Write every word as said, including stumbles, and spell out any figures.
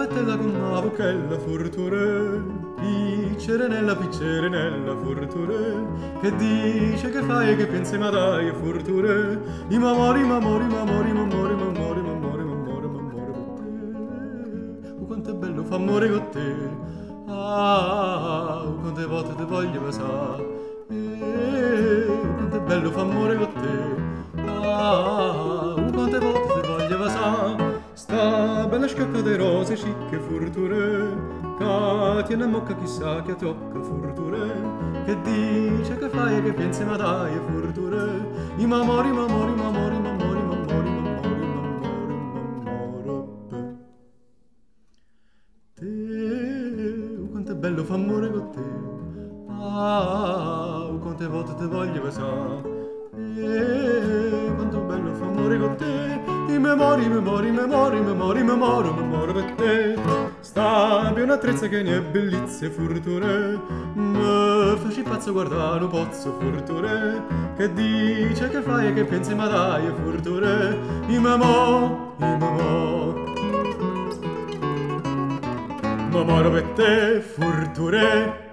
battella con una vocella furture, piccerenella, piccerenella furture, che dice, che fai e che pensi, ma dai furture, i mamori, mamori, mamori, mamori, mamori, mamori, mamori, mamori con te. Oh, quanto è bello fa amore con te, ah, oh, quante volte ti voglio besare, eh, quanto è bello fa amore con te, ah, oh, quante volte ti voglio besare. Sta bella sciocca de rose cicche furture, che tiene a mocca chissà che tocca furture, che dice, che fai e che pensi, ma dai furture, i mamori, mamori, mamori, mamori, mamori, mamori, mamori, mamori, te, oh, quanto è bello fa amore con te, ah, oh, quante volte te voglio besare, eh, quanto bello fa amore con te, i memori, memori, memori, memori, memoro, memoro per te. Sta una trezza che ne è bellizie furture, me facci pazzo guardare un pozzo furture, che dice, che fai e che pensi, ma dai furture, i memò, i memò, memoro per te furture.